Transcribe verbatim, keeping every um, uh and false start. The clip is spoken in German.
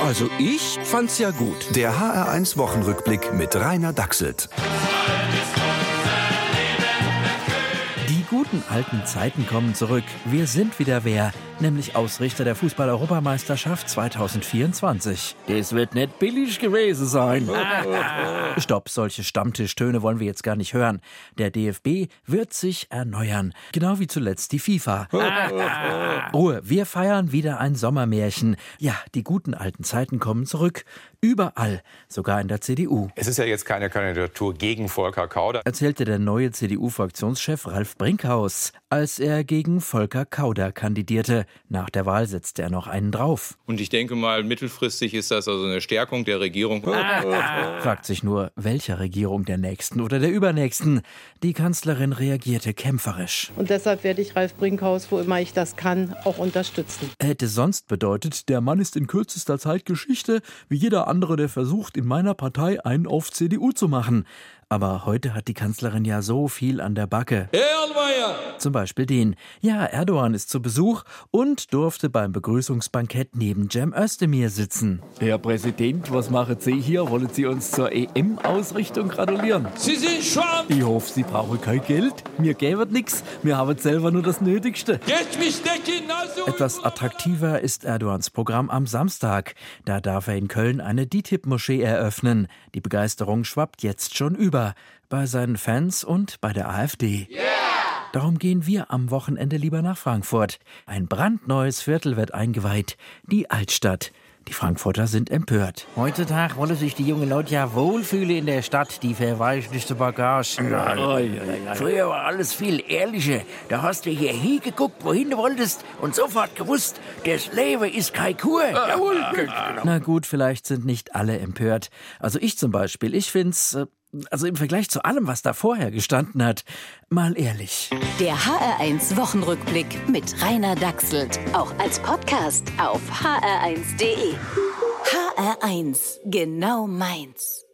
Also ich fand's ja gut. Der H R eins Wochenrückblick mit Rainer Dachselt. Die guten alten Zeiten kommen zurück. Wir sind wieder wer, nämlich Ausrichter der Fußball-Europameisterschaft zwanzig vierundzwanzig. Es wird nicht billig gewesen sein. Stopp, solche Stammtischtöne wollen wir jetzt gar nicht hören. Der D F B wird sich erneuern, genau wie zuletzt die FIFA. Ruhe, wir feiern wieder ein Sommermärchen. Ja, die guten alten Zeiten kommen zurück. Überall, sogar in der C D U. Es ist ja jetzt keine Kandidatur gegen Volker Kauder, Erzählte der neue C D U-Fraktionschef Ralf Brinkhaus, als er gegen Volker Kauder kandidierte. Nach der Wahl setzte er noch einen drauf. Und ich denke mal, mittelfristig ist das also eine Stärkung der Regierung. Fragt sich nur, welcher Regierung, der nächsten oder der übernächsten? Die Kanzlerin reagierte kämpferisch. Und deshalb werde ich Ralf Brinkhaus, wo immer ich das kann, auch unterstützen. Hätte sonst bedeutet, der Mann ist in kürzester Zeit Geschichte, wie jeder andere, der versucht, in meiner Partei einen auf C D U zu machen. Aber heute hat die Kanzlerin ja so viel an der Backe. Zum Beispiel den. Ja, Erdogan ist zu Besuch und durfte beim Begrüßungsbankett neben Cem Özdemir sitzen. Herr Präsident, was machen Sie hier? Wollen Sie uns zur E M-Ausrichtung gratulieren? Sie sind schon. Ich hoffe, Sie brauchen kein Geld. Mir gäbe nichts. Wir haben selber nur das Nötigste. Geht mich nicht genauso. Etwas attraktiver ist Erdogans Programm am Samstag. Da darf er in Köln eine DİTİB-Moschee eröffnen. Die Begeisterung schwappt jetzt schon über. Bei seinen Fans und bei der AfD. Yeah! Darum gehen wir am Wochenende lieber nach Frankfurt. Ein brandneues Viertel wird eingeweiht, die Altstadt. Die Frankfurter sind empört. Heutzutage wollen sich die jungen Leute ja wohlfühlen in der Stadt, die verweichlichte Bagage. Früher war alles viel ehrlicher. Da hast du hier hingeguckt, wohin du wolltest und sofort gewusst, das Leben ist keine Kur. Jawohl. Na gut, vielleicht sind nicht alle empört. Also ich zum Beispiel, ich find's... Äh, Also im Vergleich zu allem, was da vorher gestanden hat, mal ehrlich. Der H R eins Wochenrückblick mit Rainer Dachselt. Auch als Podcast auf h r eins punkt d e. H R eins, genau meins.